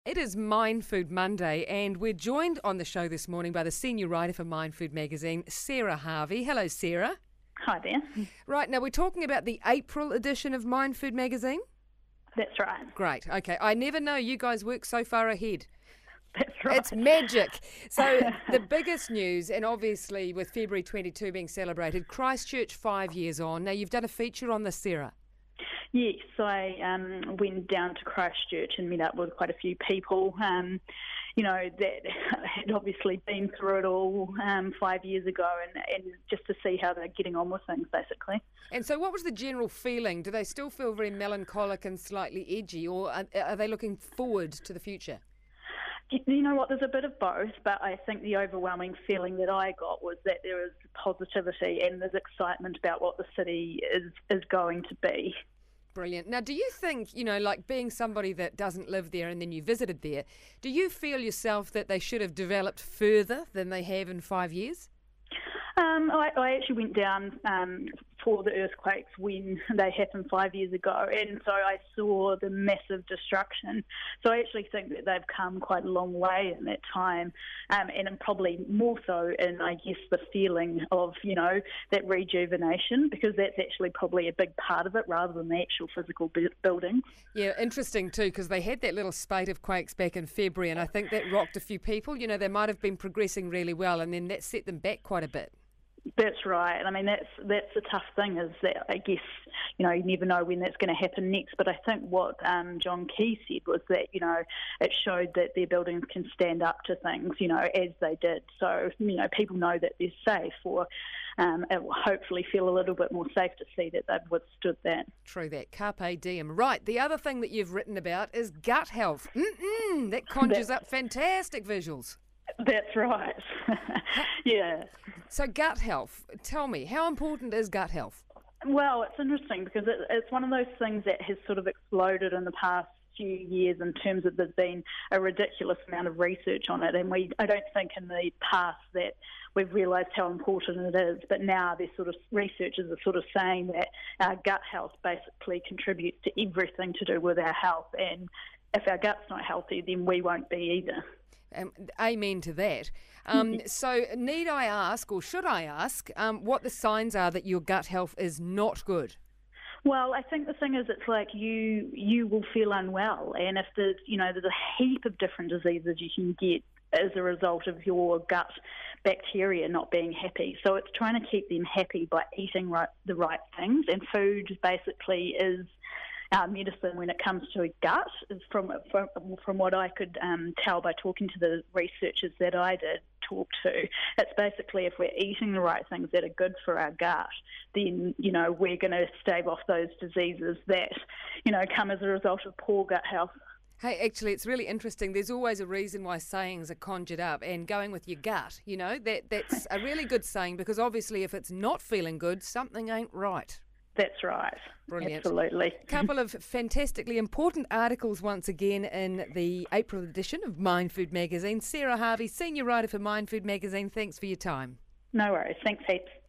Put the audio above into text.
It is Mind Food Monday, and we're joined on the show this morning by the senior writer for Mind Food magazine, Sarah Harvey. Hello, Sarah. Hi there. Right, now we're talking about the April edition of Mind Food magazine. That's right. Great, okay. I never know you guys work so far ahead. That's right. It's magic. So the biggest news, and obviously with February 22 being celebrated, Christchurch 5 years on. Now you've done a feature on this, Sarah. Yes, I went down to Christchurch and met up with quite a few people, that had obviously been through it all 5 years ago, and just to see how they're getting on with things, basically. And so what was the general feeling? Do they still feel very melancholic and slightly edgy, or are they looking forward to the future? You know what, there's a bit of both, but I think the overwhelming feeling that I got was that there is positivity and there's excitement about what the city is going to be. Brilliant. Now, do you think, like being somebody that doesn't live there and then you visited there, do you feel yourself that they should have developed further than they have in 5 years? I actually went down for the earthquakes when they happened 5 years ago, and so I saw the massive destruction. So I actually think that they've come quite a long way in that time, and probably more so in, I guess, the feeling of, that rejuvenation, because that's actually probably a big part of it rather than the actual physical building. Yeah, interesting too, because they had that little spate of quakes back in February, and I think that rocked a few people. They might have been progressing really well, and then that set them back quite a bit. That's right. I mean, that's the tough thing, is that I guess, you never know when that's going to happen next. But I think what John Key said was that, it showed that their buildings can stand up to things, as they did. So, people know that they're safe, or it will hopefully feel a little bit more safe to see that they've withstood that. True that. Carpe diem. Right. The other thing that you've written about is gut health. That conjures up fantastic visuals. That's right. Yeah. So gut health, tell me, how important is gut health? Well, it's interesting because it's one of those things that has sort of exploded in the past few years in terms of there's been a ridiculous amount of research on it, and I don't think in the past that we've realised how important it is, but now researchers are sort of saying that our gut health basically contributes to everything to do with our health, and if our gut's not healthy, then we won't be either. Amen to that. So need I ask, or should I ask, what the signs are that your gut health is not good? Well, I think the thing is, it's like you will feel unwell, and if there's a heap of different diseases you can get as a result of your gut bacteria not being happy. So it's trying to keep them happy by eating the right things, and food basically is our medicine when it comes to a gut, is from what I could tell by talking to the researchers that I did talk to. It's basically, if we're eating the right things that are good for our gut, then, we're going to stave off those diseases that, come as a result of poor gut health. Hey, actually, it's really interesting. There's always a reason why sayings are conjured up, and going with your gut, that's a really good saying, because obviously if it's not feeling good, something ain't right. That's right. Brilliant. Absolutely. A couple of fantastically important articles once again in the April edition of Mind Food magazine. Sarah Harvey, senior writer for Mind Food magazine, thanks for your time. No worries. Thanks heaps.